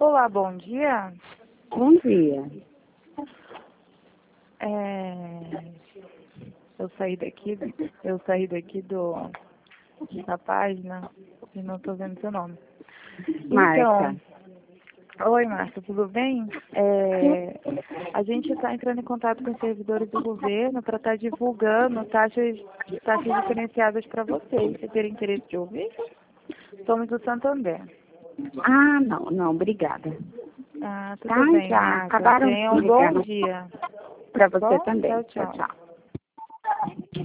Olá, bom dia. Bom dia. Eu saí daqui da página e não estou vendo seu nome. Marta. Oi, Marta, tudo bem? A gente está entrando em contato com os servidores do governo para estar divulgando taxas diferenciadas para vocês. Você teria interesse de ouvir? Somos do Santander. Ah, não, obrigada. Ah, tudo bem, Já Marta. acabaram Tenha de um ligar bom dia. para você Bom? também. Tchau, tchau. Tchau.